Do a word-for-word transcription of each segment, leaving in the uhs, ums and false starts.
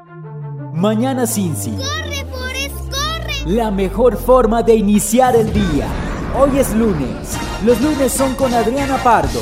Mañana Cincy. ¡Corre, Forrest, corre! La mejor forma de iniciar el día. Hoy es lunes. Los lunes son con Adriana Pardo.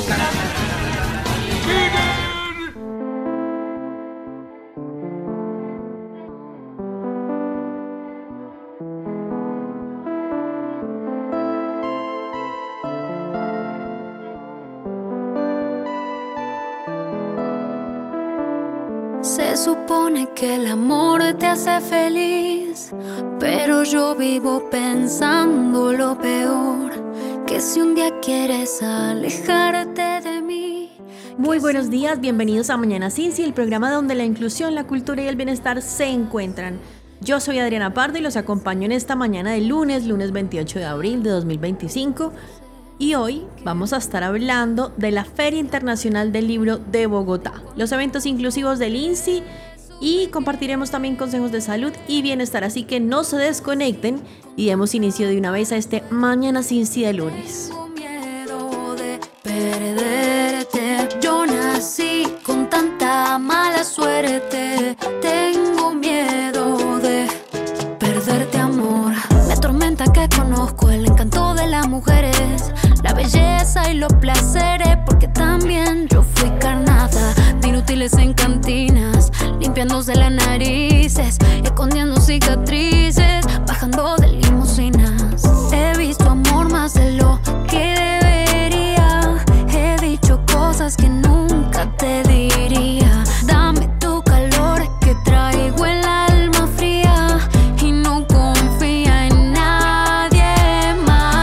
Se supone que el amor te hace feliz, pero yo vivo pensando lo peor, que si un día quieres alejarte de mí. Muy buenos días, bienvenidos a Mañana Cincy, el programa donde la inclusión, la cultura y el bienestar se encuentran. Yo soy Adriana Pardo y los acompaño en esta mañana de lunes, lunes veintiocho de abril de dos mil veinticinco. Y hoy vamos a estar hablando de la Feria Internacional del Libro de Bogotá, los eventos inclusivos del INSI y compartiremos también consejos de salud y bienestar, así que no se desconecten y demos inicio de una vez a este Mañana Cincy de lunes. Tengo miedo de perderte, yo nací con tanta mala suerte. Tengo miedo de perderte, amor. Me atormenta que conozco el encanto de las mujeres, la belleza y los placeres, porque también yo fui carnada de inútiles en cantinas, limpiándose las narices, escondiendo cicatrices, bajando de limusinas. He visto amor más de lo que debería, he dicho cosas que nunca te diría. Dame tu calor que traigo el alma fría y no confía en nadie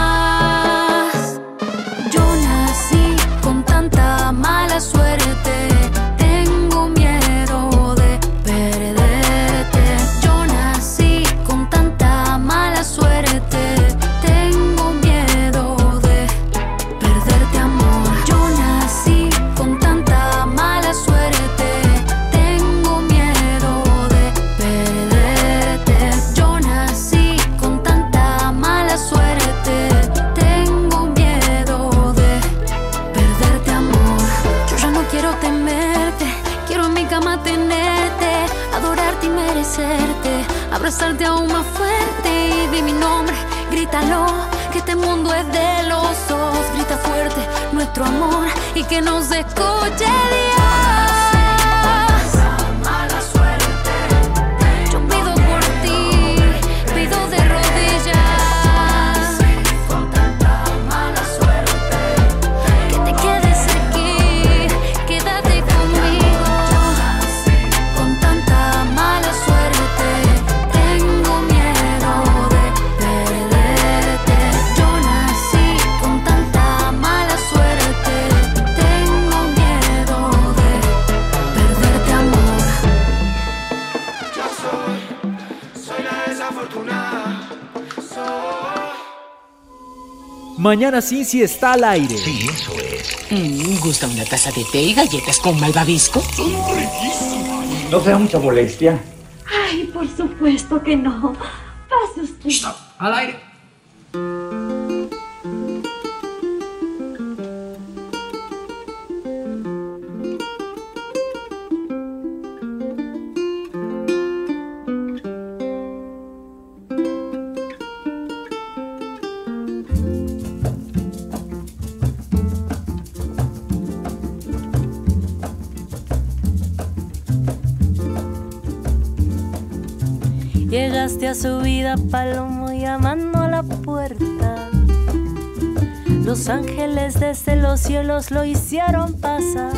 más. Yo nací con tanta mala suerte, tengo miedo de perderte. Yo nací con tanta mala suerte, tengo miedo de perderte, amor. Yo nací con tanta mala suerte, tengo miedo de perderte. Yo nací con tanta mala suerte, tengo miedo de perderte, amor. Yo ya no quiero temerte, quiero en mi cama tenerte, adorarte y merecerte, abrazarte aún más fuerte y di mi nombre, grítalo, que este mundo es de los dos. Grita fuerte nuestro amor y que nos escuche Dios. Yo pido por ti, pido de rodillas, con tanta mala suerte, que te quedes aquí, quédate conmigo. Con tanta mala suerte, tengo miedo de perderte. Yo nací con tanta mala suerte, tengo miedo de perderte, amor. Yo soy, soy la desafortunada. Soy. Mañana Cincy está al aire. Sí, eso es. Mm, ¿gusta una taza de té y galletas con malvavisco? No sea mucha molestia. Ay, por supuesto que no. Pase usted. Stop. Al aire. Llegaste a su vida, palomo, llamando a la puerta. Los ángeles desde los cielos lo hicieron pasar.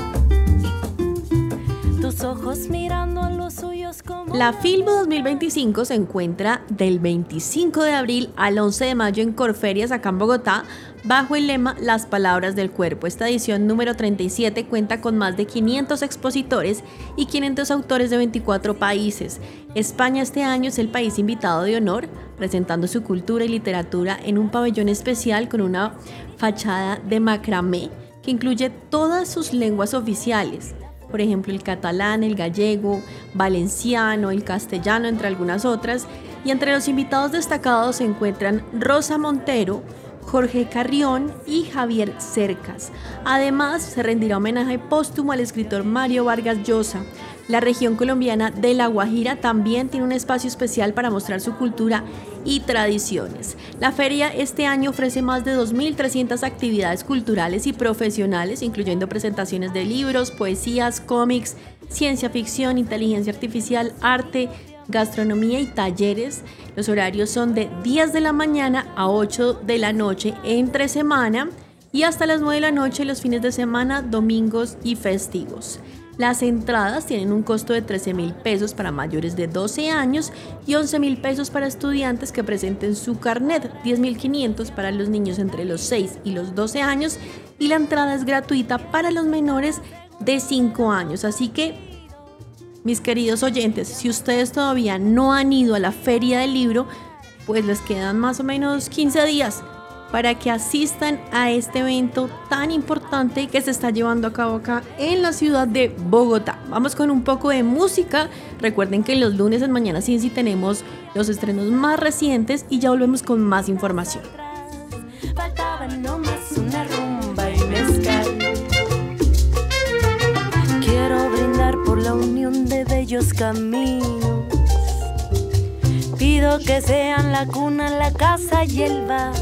Tus ojos mirando a los suyos como... La Filbo dos mil veinticinco se encuentra del veinticinco de abril al once de mayo en Corferias, acá en Bogotá, bajo el lema Las Palabras del Cuerpo. Esta edición número treinta y siete cuenta con más de quinientos expositores y quinientos autores de veinticuatro países. España este año es el país invitado de honor, presentando su cultura y literatura en un pabellón especial con una fachada de macramé que incluye todas sus lenguas oficiales. Por ejemplo, el catalán, el gallego, valenciano, el castellano, entre algunas otras. Y entre los invitados destacados se encuentran Rosa Montero, Jorge Carrión y Javier Cercas. Además, se rendirá homenaje póstumo al escritor Mario Vargas Llosa. La región colombiana de La Guajira también tiene un espacio especial para mostrar su cultura y tradiciones. La feria este año ofrece más de dos mil trescientas actividades culturales y profesionales, incluyendo presentaciones de libros, poesías, cómics, ciencia ficción, inteligencia artificial, arte, gastronomía y talleres. Los horarios son de diez de la mañana a ocho de la noche entre semana y hasta las nueve de la noche los fines de semana, domingos y festivos. Las entradas tienen un costo de trece mil pesos para mayores de doce años y once mil pesos para estudiantes que presenten su carnet, diez mil quinientos para los niños entre los seis y los doce años, y la entrada es gratuita para los menores de cinco años. Así que, mis queridos oyentes, si ustedes todavía no han ido a la Feria del Libro, pues les quedan más o menos quince días para que asistan a este evento tan importante que se está llevando a cabo acá en la ciudad de Bogotá. Vamos con un poco de música. Recuerden que los lunes en Mañana Cincy tenemos los estrenos más recientes y ya volvemos con más información. Faltaba nomás una rumba y mezcal. Quiero brindar por la unión de bellos caminos. Pido que sean la cuna, la casa y el bar.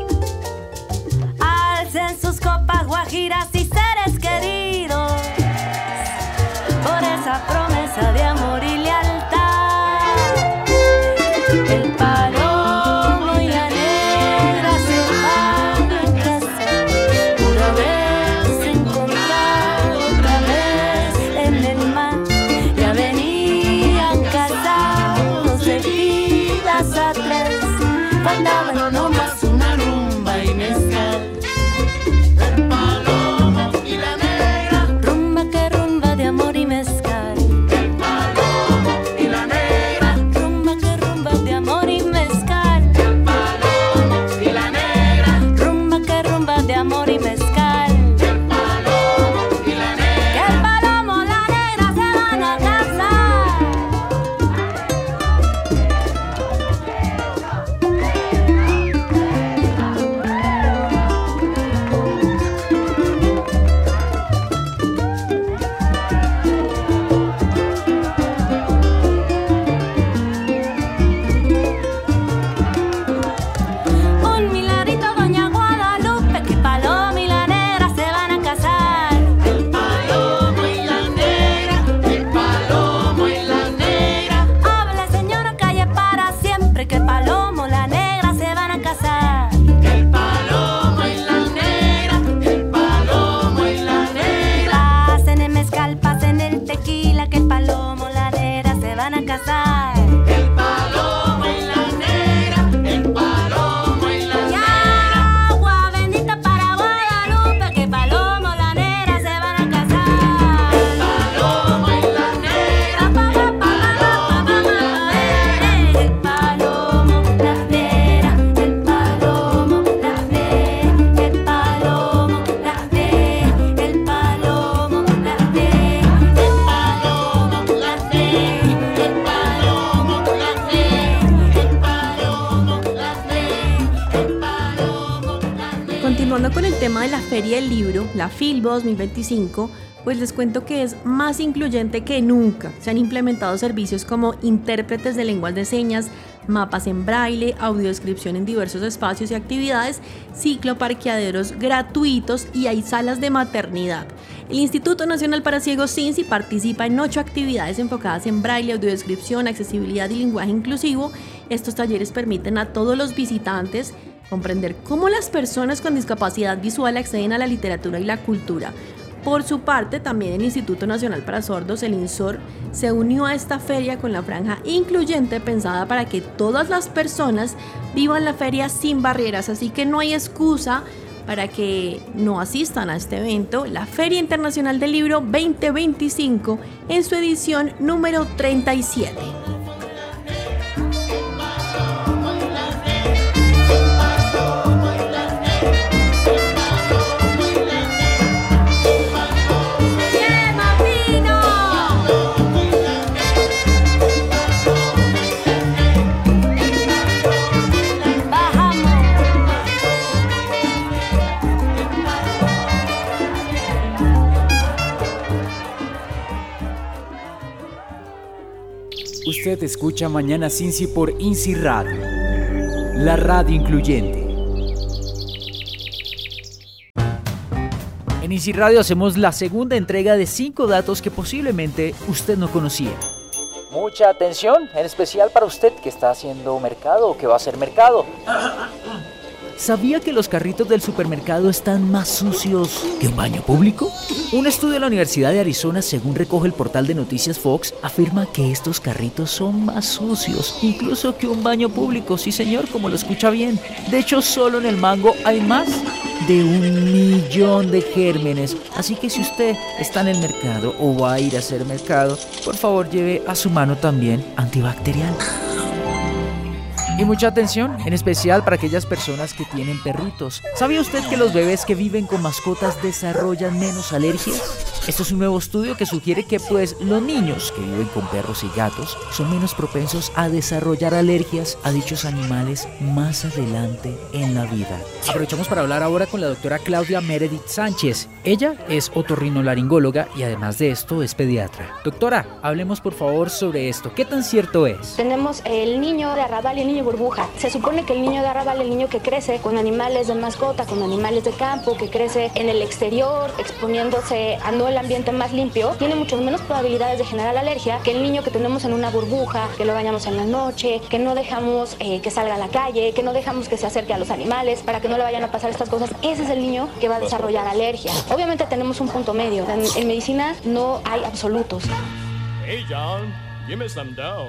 En sus copas guajiras y seres queridos, por esa promesa de amor y lealtad. El palomo y la negra se van a casar, una vez encontrado, otra vez en el mar. Ya venían casados de vidas atrás, faltaba nomás una rumba y mezcal. Con el tema de la Feria del Libro, la Filbo dos mil veinticinco, pues les cuento que es más incluyente que nunca. Se han implementado servicios como intérpretes de lenguas de señas, mapas en braille, audiodescripción en diversos espacios y actividades, cicloparqueaderos gratuitos y hay salas de maternidad. El Instituto Nacional para Ciegos Cincy participa en ocho actividades enfocadas en braille, audiodescripción, accesibilidad y lenguaje inclusivo. Estos talleres permiten a todos los visitantes comprender cómo las personas con discapacidad visual acceden a la literatura y la cultura. Por su parte, también el Instituto Nacional para Sordos, el INSOR, se unió a esta feria con la franja incluyente pensada para que todas las personas vivan la feria sin barreras, así que no hay excusa para que no asistan a este evento, la Feria Internacional del Libro veinte veinticinco, en su edición número treinta y siete. Usted escucha Mañana Cincy por Inci Radio, la radio incluyente. En Inci Radio hacemos la segunda entrega de cinco datos que posiblemente usted no conocía. Mucha atención, en especial para usted que está haciendo mercado o que va a hacer mercado. ¿Sabía que los carritos del supermercado están más sucios que un baño público? Un estudio de la Universidad de Arizona, según recoge el portal de noticias Fox, afirma que estos carritos son más sucios, incluso que un baño público. Sí, señor, como lo escucha bien. De hecho, solo en el mango hay más de un millón de gérmenes. Así que si usted está en el mercado o va a ir a hacer mercado, por favor lleve a su mano también antibacterial. Y mucha atención, en especial para aquellas personas que tienen perritos. ¿Sabía usted que los bebés que viven con mascotas desarrollan menos alergias? Esto es un nuevo estudio que sugiere que pues los niños que viven con perros y gatos son menos propensos a desarrollar alergias a dichos animales más adelante en la vida. Aprovechamos para hablar ahora con la doctora Claudia Meredith Sánchez. Ella es otorrinolaringóloga y además de esto es pediatra. Doctora, hablemos por favor sobre esto. ¿Qué tan cierto es? Tenemos el niño de arrabal y el niño burbuja. Se supone que el niño de arrabal, el niño que crece con animales de mascota, con animales de campo, que crece en el exterior, exponiéndose a no el ambiente más limpio, tiene mucho menos probabilidades de generar alergia que el niño que tenemos en una burbuja, que lo bañamos en la noche, que no dejamos eh, que salga a la calle, que no dejamos que se acerque a los animales para que no le vayan a pasar estas cosas. Ese es el niño que va a desarrollar alergia. Obviamente tenemos un punto medio. En, en medicina no hay absolutos. Hey John, give me some dough.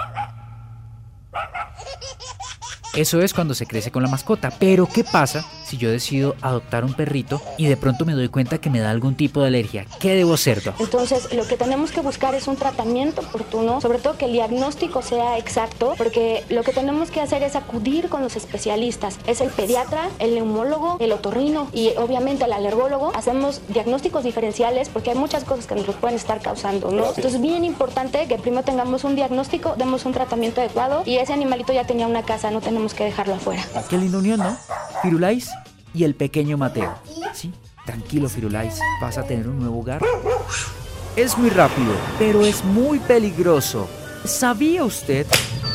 Eso es cuando se crece con la mascota. Pero ¿qué pasa si yo decido adoptar un perrito y de pronto me doy cuenta que me da algún tipo de alergia? ¿Qué debo hacer, doc? Entonces, lo que tenemos que buscar es un tratamiento oportuno, sobre todo que el diagnóstico sea exacto, porque lo que tenemos que hacer es acudir con los especialistas. Es el pediatra, el neumólogo, el otorrino y obviamente el alergólogo. Hacemos diagnósticos diferenciales porque hay muchas cosas que nos los pueden estar causando, ¿no? Entonces, es bien importante que primero tengamos un diagnóstico, demos un tratamiento adecuado y ese animalito ya tenía una casa, no tenemos que dejarlo afuera. Qué linda unión, ¿no? Firulais y el pequeño Mateo. Sí, tranquilo, Firulais, vas a tener un nuevo hogar. Es muy rápido, pero es muy peligroso. ¿Sabía usted?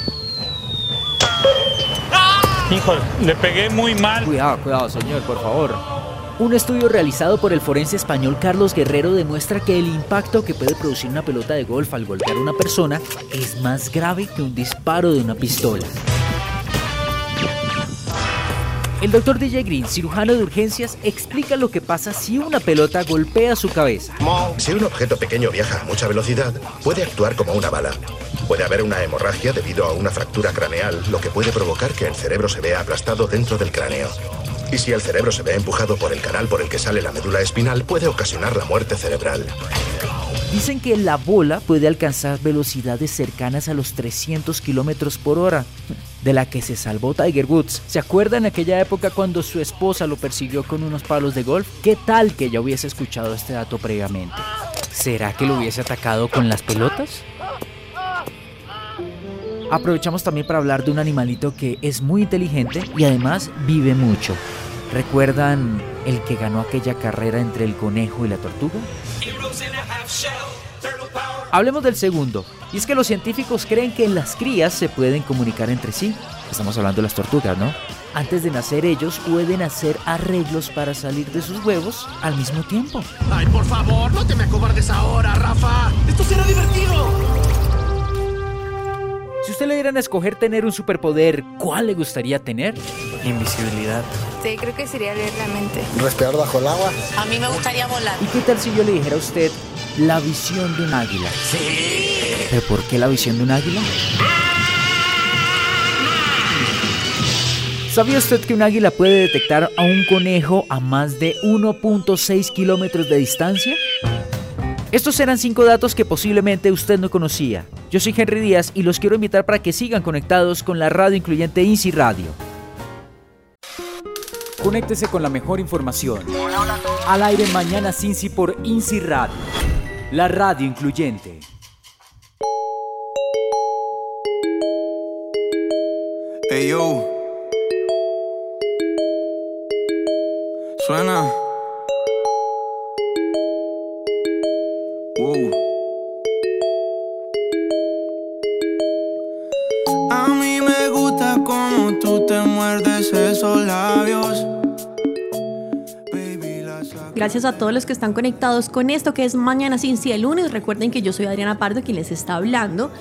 Híjole, le pegué muy mal. Cuidado, cuidado, señor, por favor. Un estudio realizado por el forense español Carlos Guerrero demuestra que el impacto que puede producir una pelota de golf al golpear a una persona es más grave que un disparo de una pistola. El doctor D J Green, cirujano de urgencias, explica lo que pasa si una pelota golpea su cabeza. Si un objeto pequeño viaja a mucha velocidad, puede actuar como una bala. Puede haber una hemorragia debido a una fractura craneal, lo que puede provocar que el cerebro se vea aplastado dentro del cráneo. Y si el cerebro se ve empujado por el canal por el que sale la médula espinal, puede ocasionar la muerte cerebral. Dicen que la bola puede alcanzar velocidades cercanas a los trescientos kilómetros por hora, de la que se salvó Tiger Woods. ¿Se acuerdan aquella época cuando su esposa lo persiguió con unos palos de golf? ¿Qué tal que ella hubiese escuchado este dato previamente? ¿Será que lo hubiese atacado con las pelotas? Aprovechamos también para hablar de un animalito que es muy inteligente y además vive mucho. ¿Recuerdan el que ganó aquella carrera entre el conejo y la tortuga? Hablemos del segundo, y es que los científicos creen que las crías se pueden comunicar entre sí. Estamos hablando de las tortugas, ¿no? Antes de nacer ellos pueden hacer arreglos para salir de sus huevos al mismo tiempo. ¡Ay, por favor, no te me acobardes ahora, Rafa! ¡Esto será divertido! Si usted le dieran a escoger tener un superpoder, ¿cuál le gustaría tener? Invisibilidad. Sí, creo que sería leer la mente. Respirar bajo el agua. A mí me gustaría volar. ¿Y qué tal si yo le dijera a usted la visión de un águila? Sí. ¿Pero por qué la visión de un águila? ¿Sabía usted que un águila puede detectar a un conejo a más de uno punto seis kilómetros de distancia? Estos eran cinco datos que posiblemente usted no conocía. Yo soy Henry Díaz y los quiero invitar para que sigan conectados con la radio incluyente Inci Radio. Conéctese con la mejor información. Al aire Mañana Cincy por Inci Radio, la radio incluyente. Hey yo. Suena. Wow. Gracias a todos los que están conectados con esto que es Mañana Sin Cita el lunes. Recuerden que yo soy Adriana Pardo, quien les está hablando.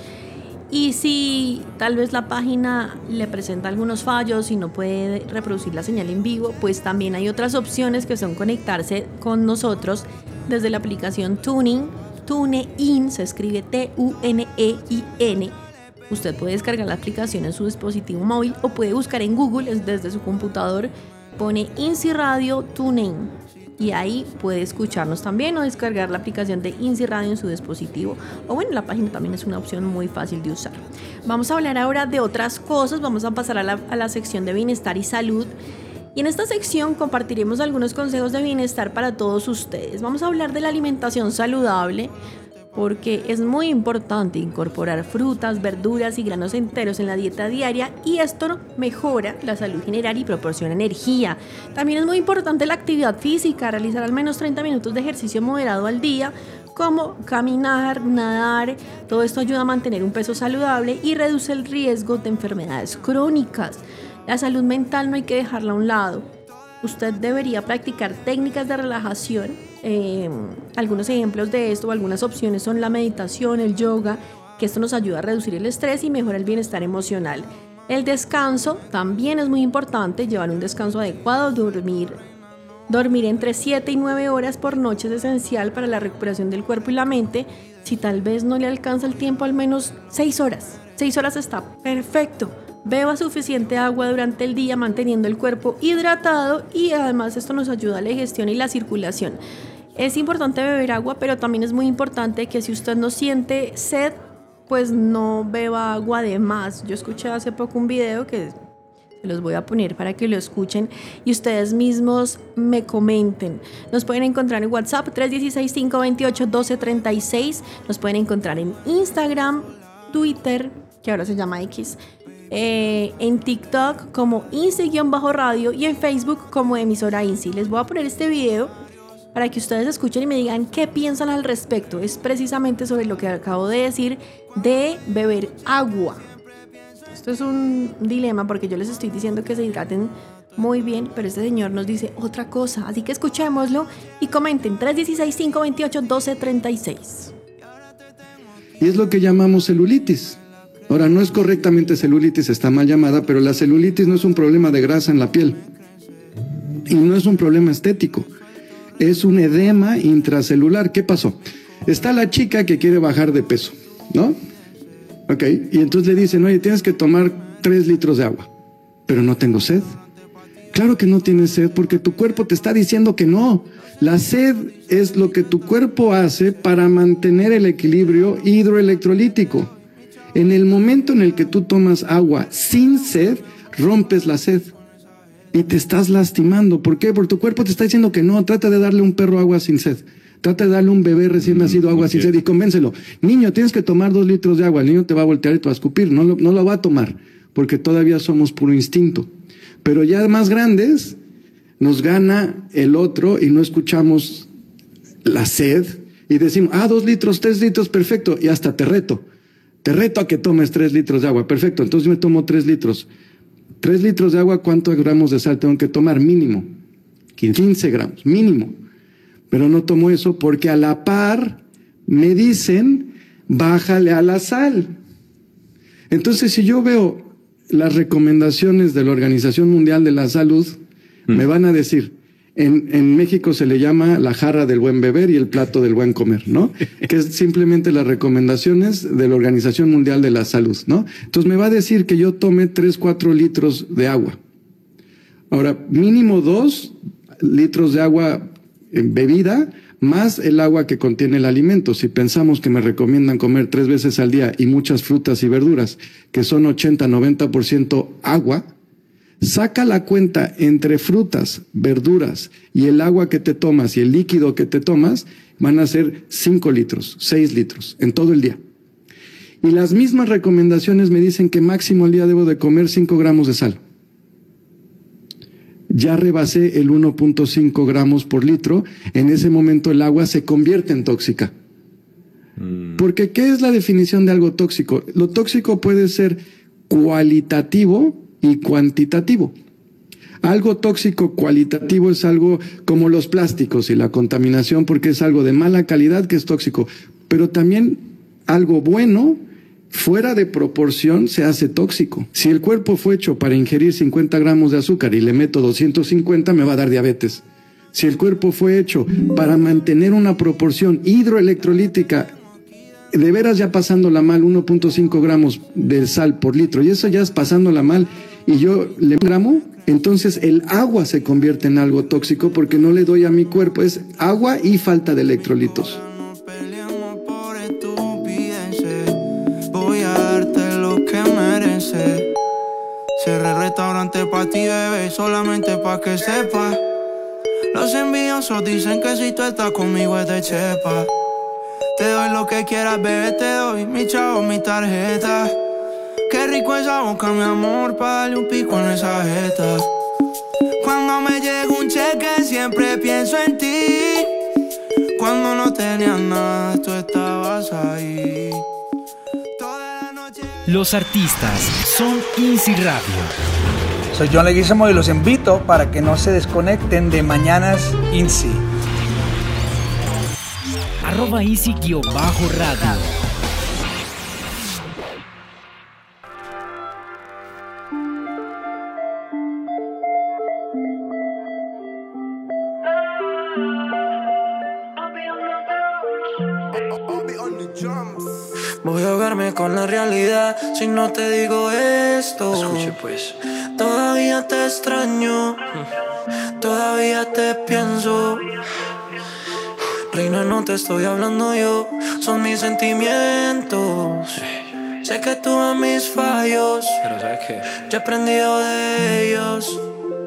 Y si tal vez la página le presenta algunos fallos y no puede reproducir la señal en vivo, pues también hay otras opciones que son conectarse con nosotros desde la aplicación Tuning, TuneIn, se escribe T U N E I N. Usted puede descargar la aplicación en su dispositivo móvil o puede buscar en Google desde su computador, pone INSI Radio TuneIn y ahí puede escucharnos también o descargar la aplicación de INSI Radio en su dispositivo. O bueno, la página también es una opción muy fácil de usar. Vamos a hablar ahora de otras cosas, vamos a pasar a la, a la sección de bienestar y salud. Y en esta sección compartiremos algunos consejos de bienestar para todos ustedes. Vamos a hablar de la alimentación saludable, porque es muy importante incorporar frutas, verduras y granos enteros en la dieta diaria y esto mejora la salud general y proporciona energía. También es muy importante la actividad física, realizar al menos treinta minutos de ejercicio moderado al día, como caminar, nadar. Todo esto ayuda a mantener un peso saludable y reduce el riesgo de enfermedades crónicas. La salud mental no hay que dejarla a un lado. Usted debería practicar técnicas de relajación. Eh, algunos ejemplos de esto o algunas opciones son la meditación, el yoga, que esto nos ayuda a reducir el estrés y mejora el bienestar emocional. El descanso también es muy importante, llevar un descanso adecuado, dormir, dormir entre siete y nueve horas por noche es esencial para la recuperación del cuerpo y la mente. Si tal vez no le alcanza el tiempo, al menos seis horas. seis horas está perfecto. Beba suficiente agua durante el día manteniendo el cuerpo hidratado y además esto nos ayuda a la digestión y la circulación. Es importante beber agua, pero también es muy importante que si usted no siente sed, pues no beba agua de más. Yo escuché hace poco un video que se los voy a poner para que lo escuchen y ustedes mismos me comenten. Nos pueden encontrar en WhatsApp tres uno seis, cinco dos ocho, uno dos tres seis. Nos pueden encontrar en Instagram, Twitter, que ahora se llama X, Eh, en TikTok como INSI-radio y en Facebook como emisora INSI. Les voy a poner este video para que ustedes escuchen y me digan qué piensan al respecto. Es precisamente sobre lo que acabo de decir de beber agua. Esto es un dilema porque yo les estoy diciendo que se hidraten muy bien, pero este señor nos dice otra cosa, así que escuchémoslo y comenten tres uno seis, cinco dos ocho, uno dos tres seis. Y es lo que llamamos celulitis. Ahora, no es correctamente celulitis, está mal llamada, pero la celulitis no es un problema de grasa en la piel. Y no es un problema estético. Es un edema intracelular. ¿Qué pasó? Está la chica que quiere bajar de peso, ¿no? Ok, y entonces le dicen, oye, tienes que tomar tres litros de agua. Pero no tengo sed. Claro que no tienes sed porque tu cuerpo te está diciendo que no. La sed es lo que tu cuerpo hace para mantener el equilibrio hidroelectrolítico. En el momento en el que tú tomas agua sin sed, rompes la sed y te estás lastimando. ¿Por qué? Porque tu cuerpo te está diciendo que no. Trata de darle a un perro agua sin sed. Trata de darle a un bebé recién nacido agua sin sed y convéncelo. Niño, tienes que tomar dos litros de agua. El niño te va a voltear y te va a escupir. No lo, no lo va a tomar porque todavía somos puro instinto. Pero ya más grandes nos gana el otro y no escuchamos la sed y decimos, ah, dos litros, tres litros, perfecto. Y hasta te reto. Te reto a que tomes tres litros de agua. Perfecto, entonces yo me tomo tres litros. Tres litros de agua, ¿cuántos gramos de sal tengo que tomar? Mínimo. quince gramos, mínimo. Pero no tomo eso porque a la par me dicen, bájale a la sal. Entonces, si yo veo las recomendaciones de la Organización Mundial de la Salud, mm. me van a decir, En, en México se le llama la jarra del buen beber y el plato del buen comer, ¿no? Que es simplemente las recomendaciones de la Organización Mundial de la Salud, ¿no? Entonces me va a decir que yo tome tres, cuatro litros de agua. Ahora, mínimo dos litros de agua en bebida, más el agua que contiene el alimento. Si pensamos que me recomiendan comer tres veces al día y muchas frutas y verduras, que son ochenta, noventa por ciento agua, saca la cuenta entre frutas, verduras y el agua que te tomas y el líquido que te tomas, van a ser cinco litros, seis litros en todo el día. Y las mismas recomendaciones me dicen que máximo al día debo de comer cinco gramos de sal. Ya rebasé el uno punto cinco gramos por litro, en ese momento el agua se convierte en tóxica. Mm. Porque ¿qué es la definición de algo tóxico? Lo tóxico puede ser cualitativo y cuantitativo. Algo tóxico cualitativo es algo como los plásticos y la contaminación, porque es algo de mala calidad que es tóxico. Pero también algo bueno, fuera de proporción, se hace tóxico. Si el cuerpo fue hecho para ingerir cincuenta gramos de azúcar y le meto doscientos cincuenta, me va a dar diabetes. Si el cuerpo fue hecho para mantener una proporción hidroelectrolítica, de veras ya pasándola mal, uno punto cinco gramos de sal por litro, y eso ya es pasándola mal, y yo le gramo, entonces el agua se convierte en algo tóxico porque no le doy a mi cuerpo, es agua y falta de electrolitos. Voy a darte lo que mereces. Cerré el restaurante pa' ti, bebé, solamente pa' que sepas. Los envidiosos dicen que si tú estás conmigo es de chepa. Te doy lo que quieras, bebé, te doy mi chavo, mi tarjeta. Qué rico esa boca, mi amor, pa' darle un pico en esa jeta. Cuando me llega un cheque siempre pienso en ti. Cuando no tenías nada, tú estabas ahí. Los artistas son Easy Radio. Soy John Leguizamo y los invito para que no se desconecten de Mañanas Easy. Arroba Easy-radio. Voy a ahogarme con la realidad si no te digo esto. Escuche pues. Todavía te extraño, todavía te pienso. Reina, no te estoy hablando yo, son mis sentimientos. Sé que tú amas mis fallos, Pero ¿sabes qué? ya he aprendido de ellos.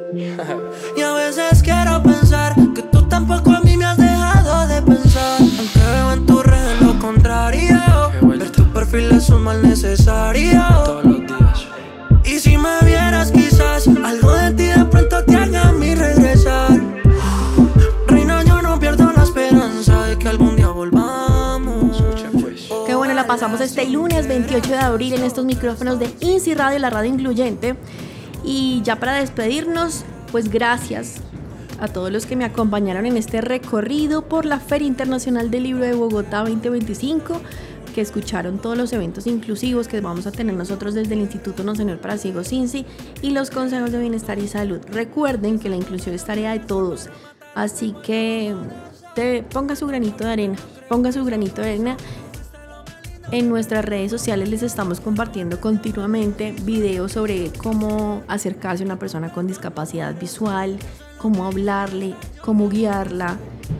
Y a veces quiero pensar que tú tampoco a mí me has dejado de pensar. Aunque veo en tu red lo contrario, ver tu perfil es un mal necesario. Todos los días. Y si me vieras quizás algo de ti de pronto te haga a mí regresar. Reina, yo no pierdo la esperanza de que algún día volvamos. Qué bueno la pasamos este lunes veintiocho de abril en estos micrófonos de Easy Radio, la radio incluyente. Y ya para despedirnos, pues gracias a todos los que me acompañaron en este recorrido por la Feria Internacional del Libro de Bogotá veinte veinticinco, que escucharon todos los eventos inclusivos que vamos a tener nosotros desde el Instituto Nacional para Ciegos INSI y los consejos de bienestar y salud. Recuerden que la inclusión es tarea de todos, así que te ponga su granito de arena, ponga su granito de arena. En nuestras redes sociales les estamos compartiendo continuamente videos sobre cómo acercarse a una persona con discapacidad visual, cómo hablarle, cómo guiarla,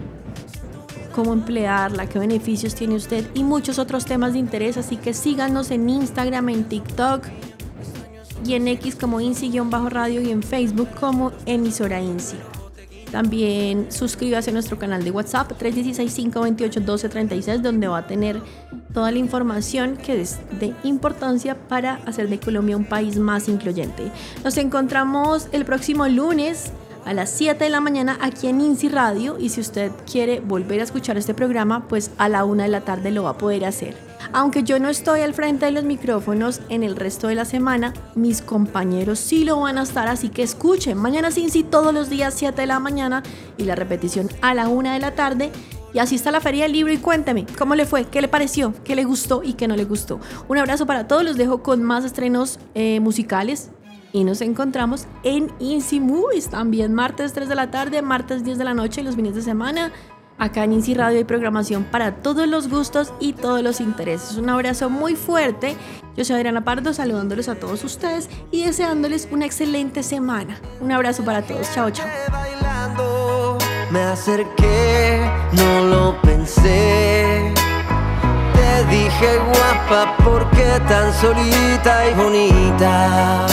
cómo emplearla, qué beneficios tiene usted y muchos otros temas de interés. Así que síganos en Instagram, en TikTok y en X como Insi-radio y en Facebook como emisora Insi. También suscríbase a nuestro canal de WhatsApp tres uno seis, cinco dos ocho, uno dos tres seis, donde va a tener toda la información que es de importancia para hacer de Colombia un país más incluyente. Nos encontramos el próximo lunes a las siete de la mañana aquí en Insi Radio, y si usted quiere volver a escuchar este programa, pues a la una de la tarde lo va a poder hacer. Aunque yo no estoy al frente de los micrófonos en el resto de la semana, mis compañeros sí lo van a estar, así que escuchen Mañanas Insi todos los días siete de la mañana y la repetición a la una de la tarde, y asista a la Feria del Libro y cuénteme cómo le fue, qué le pareció, qué le gustó y qué no le gustó. Un abrazo para todos, los dejo con más estrenos eh, musicales. Y nos encontramos en Insi Movies también martes tres de la tarde, martes diez de la noche y los fines de semana. Acá en Insi Radio hay programación para todos los gustos y todos los intereses. Un abrazo muy fuerte. Yo soy Adriana Pardo, saludándoles a todos ustedes y deseándoles una excelente semana. Un abrazo para todos. Chao, chao. Me acerqué, no lo pensé. Te dije guapa, ¿por qué tan solita y bonita?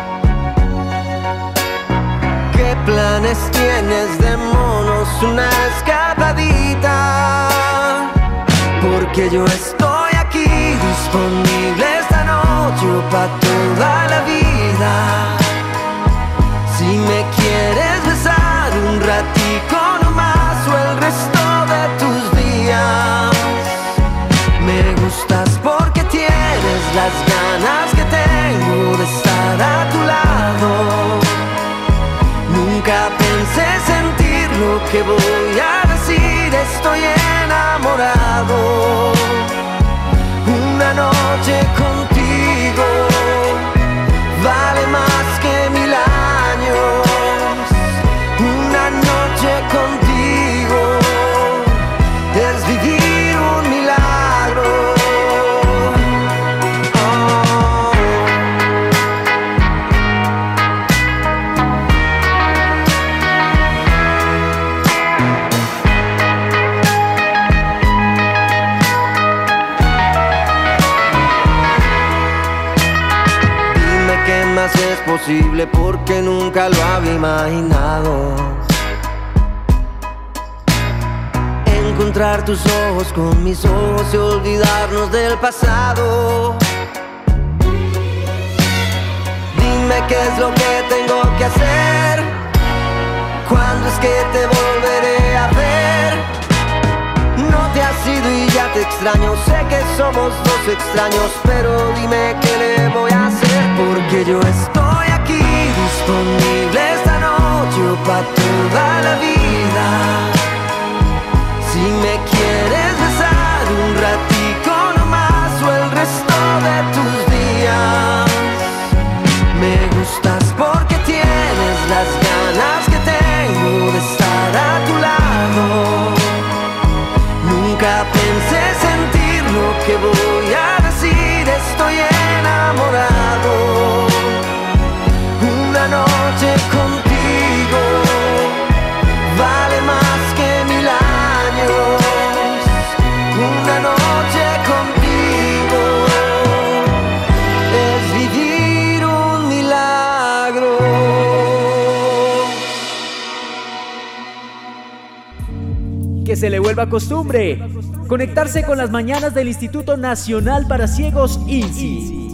¿Qué planes tienes? Démonos una escapadita, porque yo estoy aquí disponible esta noche pa' toda la vida. Si me quieres besar un ratico nomás o el resto de tus días, me gustas porque tienes las ganas que tengo de estar a tu lado. que voy a decir, estoy enamorado. Una noche contigo vale más que mil años. Una noche contigo es vivir un milagro. Es posible porque nunca lo había imaginado. Encontrar tus ojos con mis ojos y olvidarnos del pasado. Dime qué es lo que tengo que hacer. ¿Cuándo es que te volveré a ver? No te has ido y ya te extraño. Sé que somos dos extraños, pero dime qué le voy a hacer. Porque yo estoy aquí, disponible esta noche o pa' toda la vida. Si me quieres besar un ratico nomás o el resto de tus días. Me gustas porque tienes las ganas que tengo de estar a tu lado. Nunca pensé sentir lo que voy a decir, estoy enamorado. Una noche contigo vale más que mil años. Una noche contigo es vivir un milagro. Que se le vuelva costumbre conectarse con las mañanas del Instituto Nacional para Ciegos I N S I.